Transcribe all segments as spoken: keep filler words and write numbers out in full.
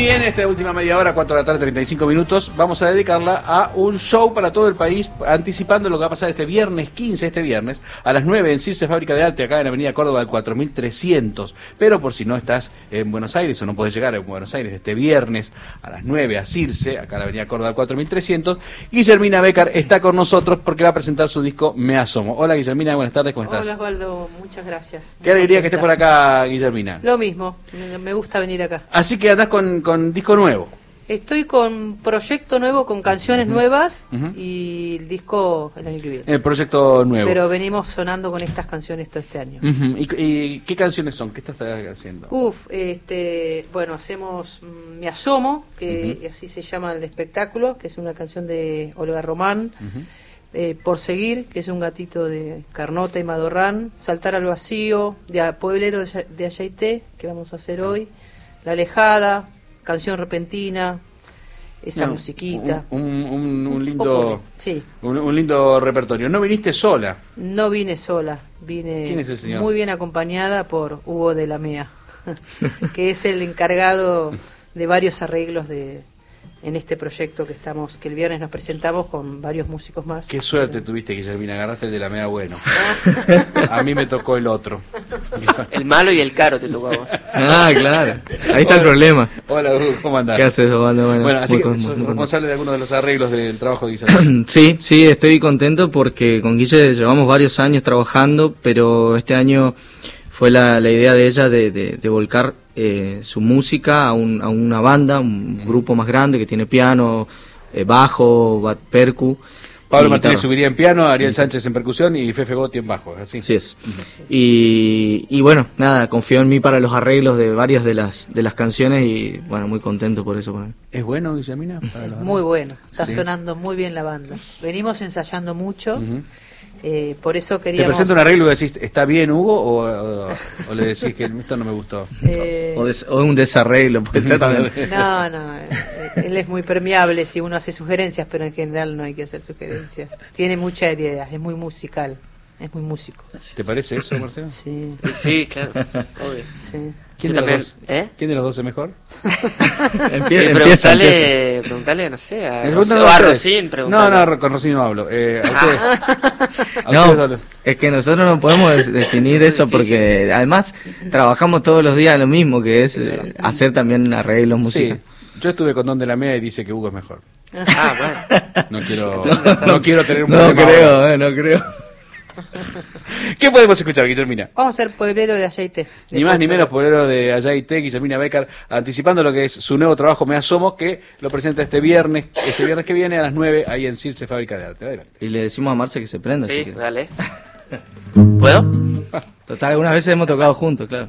Y en esta última media hora, cuatro de la tarde, treinta y cinco minutos, vamos a dedicarla a un show para todo el país, anticipando lo que va a pasar este viernes quince, este viernes, a las nueve en Circe Fábrica de Arte, acá en Avenida Córdoba del cuatro mil trescientos. Pero por si no estás en Buenos Aires o no podés llegar a Buenos Aires este viernes a las nueve a Circe, acá en la Avenida Córdoba del cuatro mil trescientos, Guillermina Becar está con nosotros porque va a presentar su disco Me Asomo. Hola Guillermina, buenas tardes, ¿cómo estás? Hola Osvaldo, muchas gracias. Qué alegría que estés por acá, Guillermina. Lo mismo, me gusta venir acá. Así que andás con, con disco nuevo. Estoy con proyecto nuevo, con canciones uh-huh. nuevas uh-huh. y el disco el año que viene. El proyecto nuevo. Pero venimos sonando con estas canciones todo este año. Uh-huh. ¿Y, ¿Y qué canciones son? ¿Qué estás haciendo? Uf, este, bueno, hacemos Me Asomo, que uh-huh. así se llama el espectáculo, que es una canción de Olga Román. Uh-huh. Eh, Por Seguir, que es un gatito de Carnota y Madorrán. Saltar al Vacío, de Pueblero de Ayaité, que vamos a hacer uh-huh. hoy. La Alejada, Canción Repentina, esa no, musiquita. Un, un, un lindo sí. un, un lindo repertorio. ¿No viniste sola? No vine sola, vine ¿Quién es el señor? Muy bien acompañada por Hugo de la Mea, que es el encargado de varios arreglos de en este proyecto que estamos, que el viernes nos presentamos con varios músicos más. Qué suerte pero... tuviste, Guillermina, agarraste el de la Mea bueno. A mí me tocó el otro. El malo y el caro te tocó a vos. Ah, claro. Ahí está Hola. el problema. Hola, Hugo, ¿cómo andás? ¿Qué haces, Osvaldo? Bueno, bueno, así que con, sos con, responsable de algunos de los arreglos del trabajo de Guillermina. Sí, sí, estoy contento porque con Guille llevamos varios años trabajando, pero este año fue la, la idea de ella de, de, de volcar eh, su música a, un, a una banda, un uh-huh. grupo más grande que tiene piano, eh, bajo, bat, percu. Pablo Martínez subiría en piano, Ariel uh-huh. Sánchez en percusión y Fefe Gotti en bajo, así. Sí es. Uh-huh. Y, y bueno, nada, confió en mí para los arreglos de varias de las de las canciones y bueno, muy contento por eso. Por ¿Es bueno, Guillermina? Muy bueno, está sí. sonando muy bien la banda. Venimos ensayando mucho. Uh-huh. Eh, por eso queríamos... ¿Te presento un arreglo y decís, ¿está bien, Hugo? O, o, o le decís que esto no me gustó? Eh... O, des, o un desarreglo, puede ser también. No, no, eh, él es muy permeable si uno hace sugerencias, pero en general no hay que hacer sugerencias. Tiene mucha idea, es muy musical, es muy músico. ¿Te parece eso, Marcelo? Sí. Sí, claro, obvio. Sí. ¿Quién de, también, dos, ¿eh? ¿Quién de los dos es mejor? Empieza, empieza, preguntale, preguntale, no sé, a, Ros- o a Rosín, No, no, con Rosín no hablo. Eh, a ustedes, a no, ustedes es que nosotros no podemos definir eso porque además trabajamos todos los días lo mismo, que es eh, hacer también arreglos musicales. Sí, yo estuve con Don de la Mea y dice que Hugo es mejor. Ah, bueno. No quiero, no, no quiero tener un no problema. Creo, eh, no creo. ¿Qué podemos escuchar, Guillermina? Vamos a hacer Pueblero de Ayaité. Ni más ni menos, Pueblero de Ayaité, Guillermina Becar, anticipando lo que es su nuevo trabajo, Me Asomo, que lo presenta este viernes, este viernes que viene a las nueve, ahí en Circe Fábrica de Arte. Adelante. Y le decimos a Marce que se prenda. Sí, si dale. ¿Puedo? Total, algunas veces hemos tocado juntos, claro.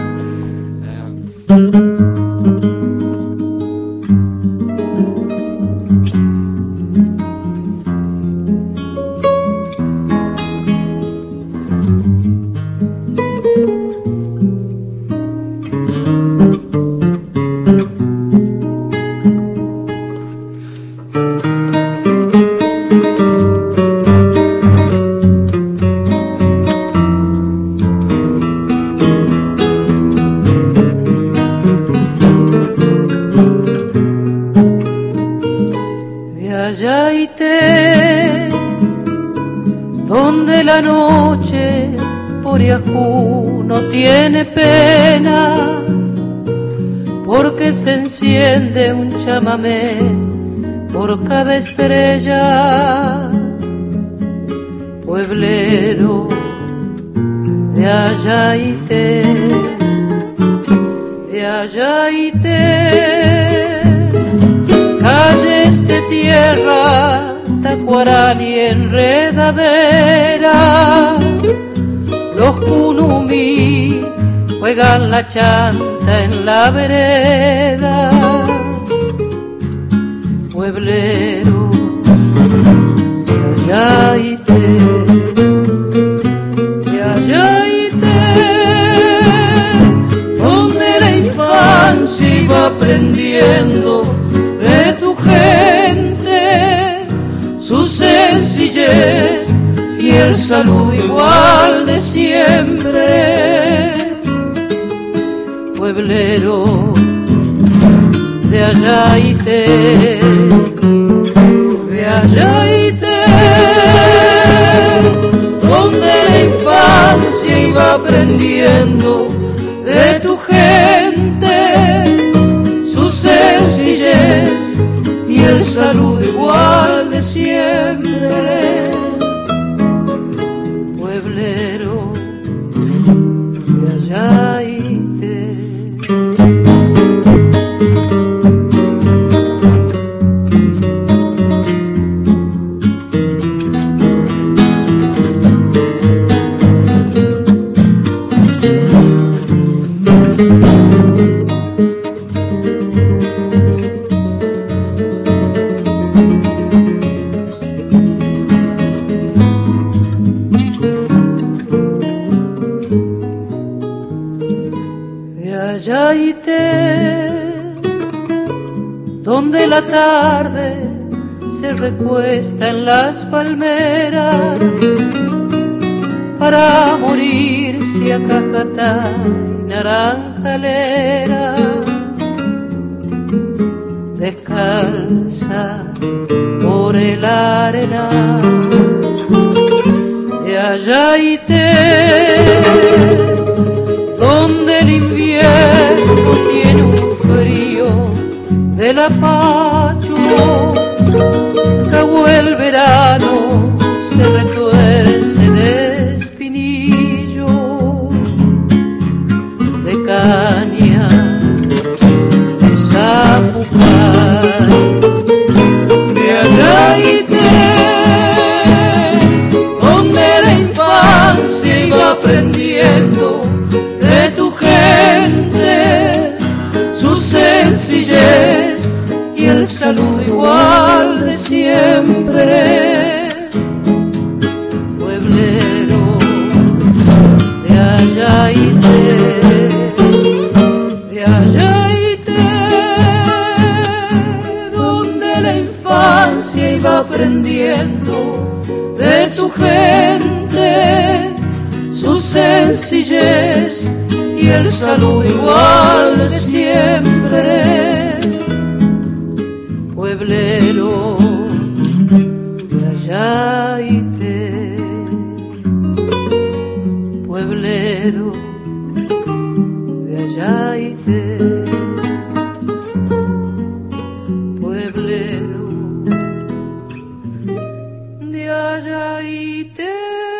Donde la noche por Yahoo no tiene penas, porque se enciende un chamamé por cada estrella. Pueblero de Ayaité, de Ayaité, calles de tierra, tacuaral y enredadera, los kunumi juegan la chanta en la vereda. Pueblero de Ayaité, de Ayaité, donde la infancia iba aprendiendo de tu gente, su sencillez y el saludo igual de siempre. Pueblero Ayaité, de Ayaité, donde la infancia iba aprendiendo de tu gente, su sencillez y el saludo igual de siempre. Pueblero de Ayaité. Donde la tarde se recuesta en las palmeras para morirse a Cajatá y Naranjalera, descalza por el arenal de Ayaité, donde el invierno tiene un frío del apacho, cabo el verano se retuerce de espinillo, de caña, de zapucar, de Ayaité, donde la infancia iba aprendiendo de tu gente, su sencillez y el saludo igual de siempre. Pueblero de Ayaité, de Ayaité, donde la infancia iba aprendiendo de su gente, su sencillez y el saludo igual de siempre. Pueblero de Ayaité, pueblero de Ayaité, pueblero de Ayaité.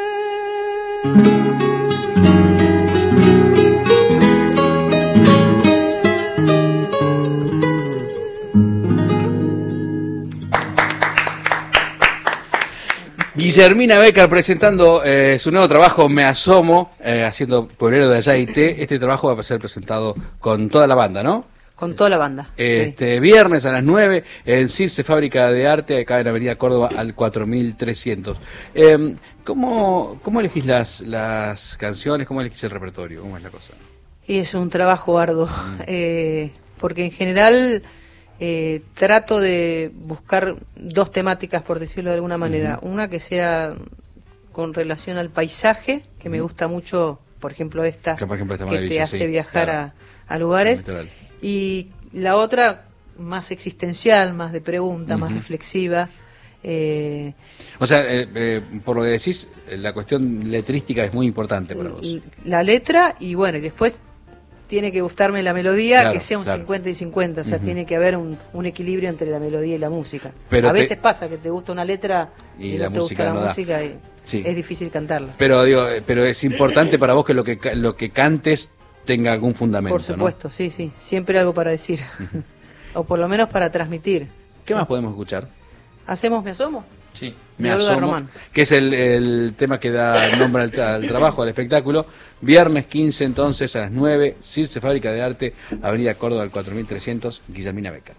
Guillermina Becker presentando eh, su nuevo trabajo Me Asomo, eh, haciendo Pueblero de Ayaité. Este trabajo va a ser presentado con toda la banda, ¿no? Con toda la banda. Este sí. Viernes a las nueve en Circe Fábrica de Arte, acá en Avenida Córdoba al cuatro mil trescientos. Eh, ¿cómo, ¿Cómo elegís las, las canciones? ¿Cómo elegís el repertorio? ¿Cómo es la cosa? Y es un trabajo arduo, mm. eh, porque en general eh, trato de buscar dos temáticas, por decirlo de alguna manera. Uh-huh. Una que sea con relación al paisaje, que uh-huh. me gusta mucho, por ejemplo esta, por ejemplo, esta que te hace sí, viajar claro. a, a lugares. Literal. Y la otra más existencial, más de pregunta, uh-huh. más reflexiva. Eh, o sea, eh, eh, por lo que decís, la cuestión letrística es muy importante para vos. La letra y bueno, y después tiene que gustarme la melodía, claro, que sea un claro. cincuenta y cincuenta, o sea, uh-huh. tiene que haber un, un equilibrio entre la melodía y la música. Pero a te... veces pasa que te gusta una letra y, y la no te música gusta no la da. música y sí. es difícil cantarla. Pero digo, pero es importante para vos que lo que lo que cantes tenga algún fundamento. Por supuesto, ¿no? sí, sí, siempre algo para decir, uh-huh. o por lo menos para transmitir. ¿Qué más podemos escuchar? ¿Hacemos Me Asomo? Sí. Me Asomo, Román. Que es el, el tema que da nombre al, al trabajo, al espectáculo. Viernes quince, entonces, a las nueve, Circe Fábrica de Arte, Avenida Córdoba, al cuatro mil trescientos, Guillermina Becker.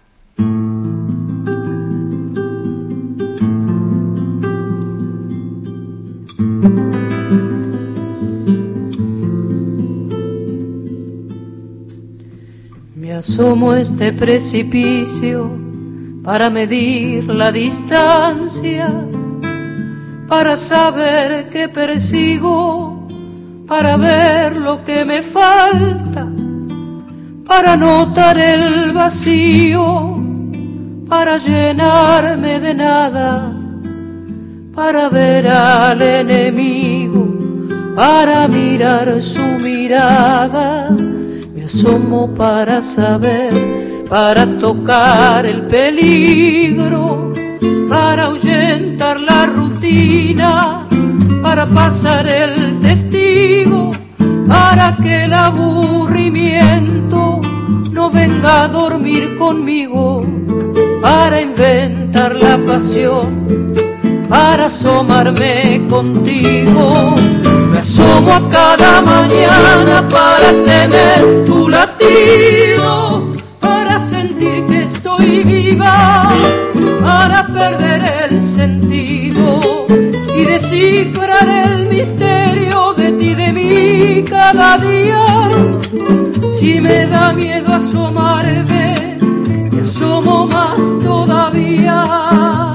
Me asomo a este precipicio para medir la distancia, para saber que persigo, para ver lo que me falta, para notar el vacío, para llenarme de nada, para ver al enemigo, para mirar su mirada. Me asomo para saber, para tocar el peligro, para ahuyentar la rutina, para pasar el testigo, para que el aburrimiento no venga a dormir conmigo, para inventar la pasión, para asomarme contigo. Me asomo a cada mañana para tener tu latido, para sentir que estoy viva, para perder el sentido y descifrar el misterio de ti, de mí cada día. Si me da miedo asomarme, me asomo más todavía.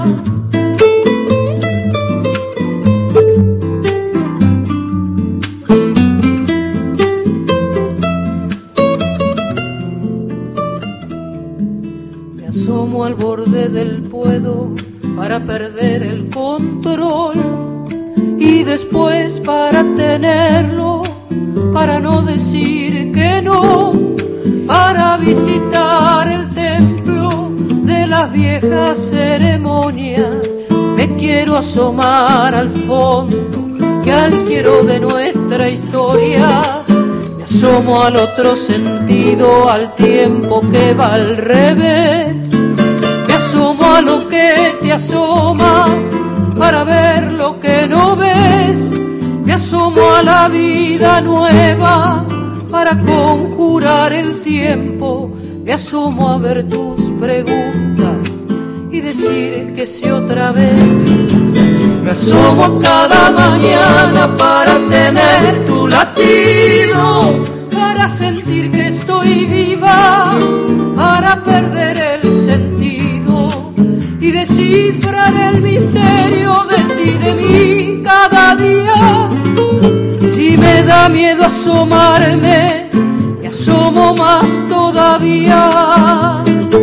Me asomo al borde del puedo para perder el control y después para tenerlo, para no decir que no, para visitar el templo de las viejas ceremonias. Me quiero asomar al fondo y al quiero de nuestra historia. Me asomo al otro sentido, al tiempo que va al revés. Me asomo a lo que te asomas para ver lo que no ves. Me asomo a la vida nueva para conjurar el tiempo. Me asomo a ver tus preguntas y decir que sí otra vez. Me asomo cada mañana para tener tu latido, para sentir que estoy viva, para perder el sentido y descifrar el misterio de ti, de mí cada día. Si me da miedo asomarme, me asomo más todavía.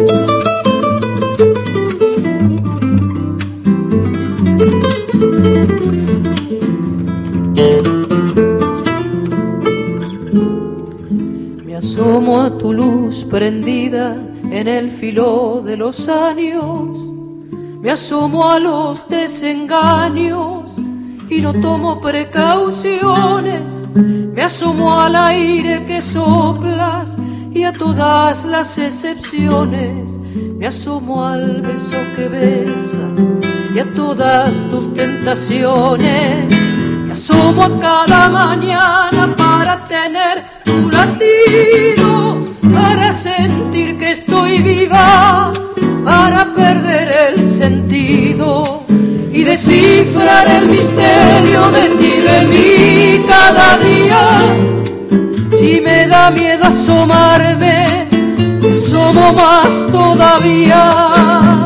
Me asomo a tu luz prendida en el filo de los años. Me asomo a los desengaños y no tomo precauciones. Me asomo al aire que soplas y a todas las excepciones. Me asomo al beso que besas y a todas tus tentaciones. Me asomo a cada mañana para tener tu latido, para sentir que estoy viva, para perder el sentido y descifrar el misterio de ti, de mí cada día. Si me da miedo asomarme, me asomo más todavía.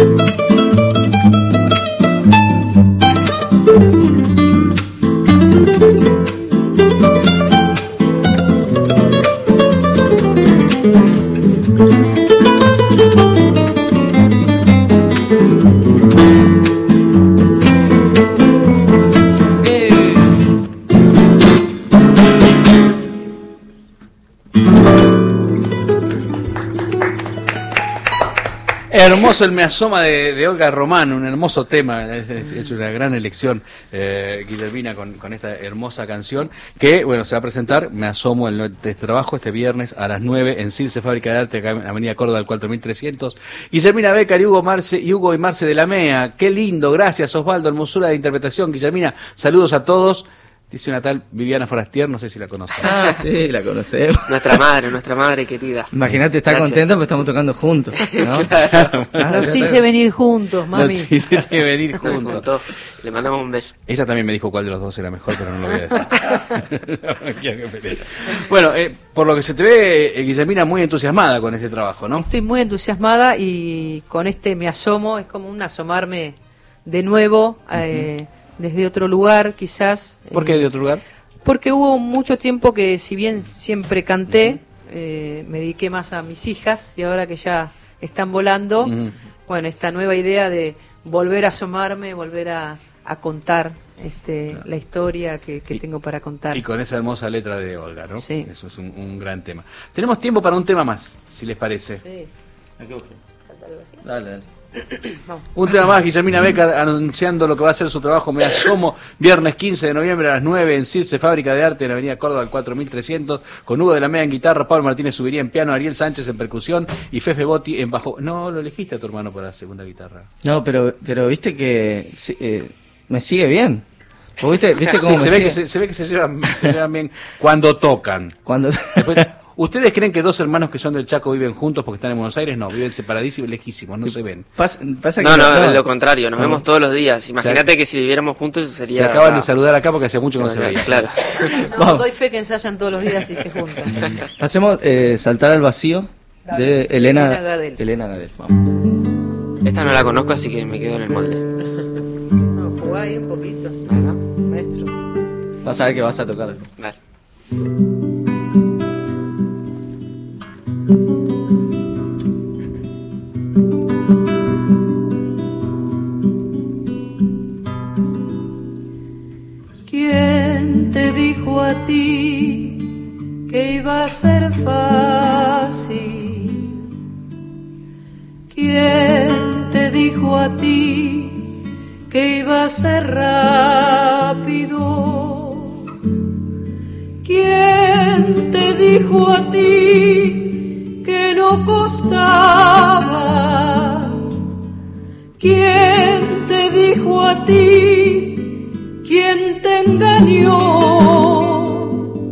Hermoso el Me Asoma de, de Olga Román, un hermoso tema, es, es, es una gran elección, eh, Guillermina, con, con esta hermosa canción, que, bueno, se va a presentar, Me Asomo, el este trabajo este viernes a las nueve en Circe Fábrica de Arte, acá en Avenida Córdoba, al cuatro mil trescientos. Guillermina Becar y Hugo Marce, y Hugo y Marce de la M E A, qué lindo, gracias Osvaldo, hermosura de interpretación, Guillermina, saludos a todos. Dice una tal Viviana Forastier, no sé si la conocen. Ah, sí, la conocemos. Nuestra madre, nuestra madre querida. Imagínate, está Gracias. contenta porque estamos tocando juntos, ¿no? Claro. Ah, Los hice venir juntos, mami. Los hice venir Nos juntos. juntó. Le mandamos un beso. Ella también me dijo cuál de los dos era mejor, pero no lo voy a decir. No quiero que pelee. Bueno, eh, por lo que se te ve, eh, Guillermina, muy entusiasmada con este trabajo, ¿no? Estoy muy entusiasmada y con este Me Asomo, es como un asomarme de nuevo, eh, uh-huh. desde otro lugar quizás. ¿Por qué de otro lugar? Porque hubo mucho tiempo que, si bien siempre canté, eh, me dediqué más a mis hijas y ahora que ya están volando, uh-huh. bueno, esta nueva idea de volver a asomarme, volver a, a contar este, claro. la historia que, que y, tengo para contar. Y con esa hermosa letra de Olga, ¿no? Sí. Eso es un, un gran tema. Tenemos tiempo para un tema más, si les parece. Sí. Dale, dale. Un tema más, Guillermina Becker anunciando lo que va a ser su trabajo Me Asomo, viernes quince de noviembre a las nueve en Circe Fábrica de Arte en Avenida Córdoba al cuatro mil trescientos, con Hugo de la Mea en guitarra, Pablo Martínez Subiría en piano, Ariel Sánchez en percusión y Fefe Botti en bajo. No, lo elegiste a tu hermano para la segunda guitarra. No, pero pero viste que eh, me sigue bien. ¿Viste, viste cómo sí, me se, sigue? ve que se, se ve que se llevan, se llevan bien cuando tocan. Cuando Después, ¿ustedes creen que dos hermanos que son del Chaco viven juntos porque están en Buenos Aires? No, viven separadísimos, lejísimos, no se ven. Pasa, pasa no, que no, no, lo contrario, nos no. vemos todos los días. Imagínate o sea, que si viviéramos juntos sería... Se acaban de saludar acá porque hace mucho que no, no se veían. Claro. No, doy fe que ensayan todos los días y se juntan. Hacemos eh, Saltar al Vacío de Elena, Elena Gadel. Elena Gadel. Vamos. Esta no la conozco, así que me quedo en el molde. No, jugá ahí un poquito, Ajá. maestro. Vas a ver que vas a tocar. Vale. ¿Quién te dijo a ti que iba a ser fácil? ¿Quién te dijo a ti que iba a ser rápido? ¿Quién te dijo a ti que no costaba? ¿Quién te dijo a ti? ¿Quién te engañó?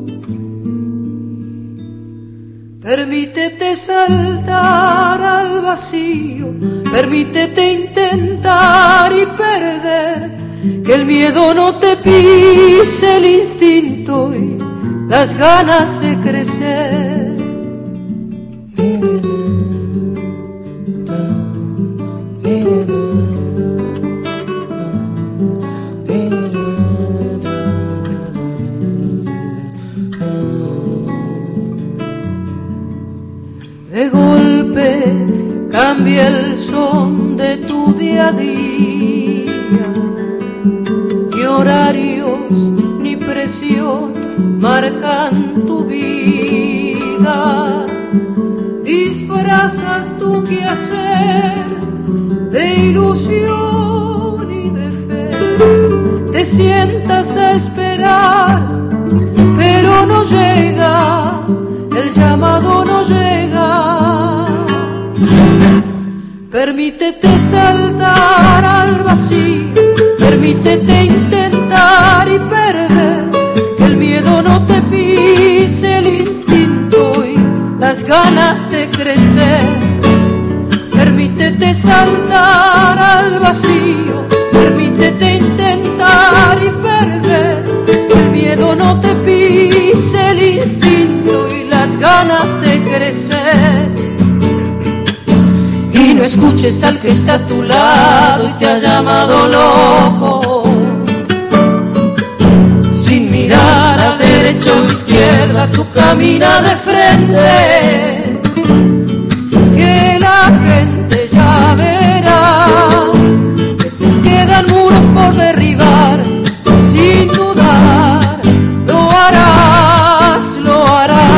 Permítete saltar al vacío, permítete intentar y perder, que el miedo no te pise el instinto y las ganas de crecer. De golpe cambia el son de tu día a día, ni horarios ni presión marcan tu vida. Disfrazas tu quehacer de ilusión y de fe, te sientas a esperar, pero no llega, el llamado no llega. Permítete saltar al vacío, permítete intentar y perder, que el miedo no te pise el instinto y las ganas de crecer. Permítete saltar al vacío, permítete intentar y perder, que el miedo no te pise el instinto y las ganas de crecer. Y no escuches al que está a tu lado y te ha llamado loco, sin mirar a derecha o izquierda, tú camina de frente, que la gente ya verá que quedan muros por derribar, sin dudar lo harás, lo harás.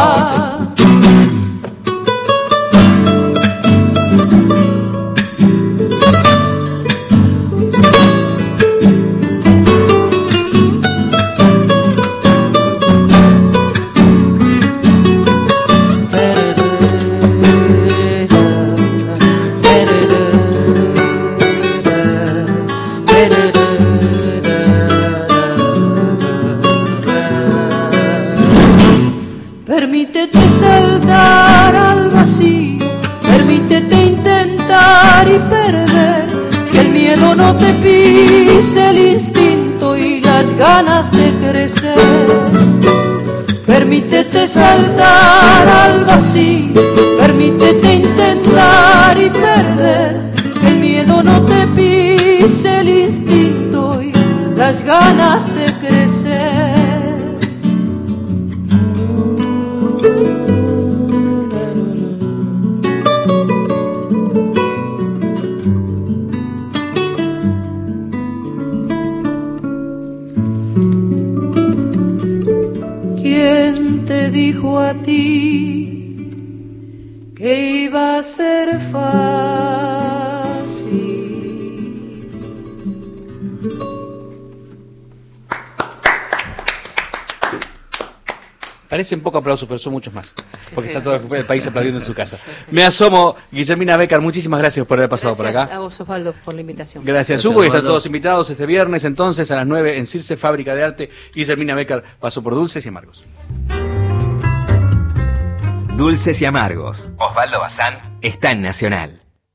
Permítete saltar al vacío, permítete intentar y perder, que el miedo no te pise el instinto y las ganas de crecer. Permítete saltar al vacío, permítete intentar y perder, que el miedo no te pise el instinto y las ganas de crecer. te dijo a ti que iba a ser fácil? Parecen poco aplausos, pero son muchos más. Porque está todo el país aplaudiendo en su casa. Me asomo, Guillermina Becker, muchísimas gracias por haber pasado gracias por acá. A vos, Osvaldo, por la invitación. Gracias, Gracias Hugo, y están Osvaldo. todos invitados este viernes, entonces, a las nueve en Circe, Fábrica de Arte. Guillermina Becker pasó por Dulces y Amargos. Dulces y Amargos. Osvaldo Bazán está en Nacional.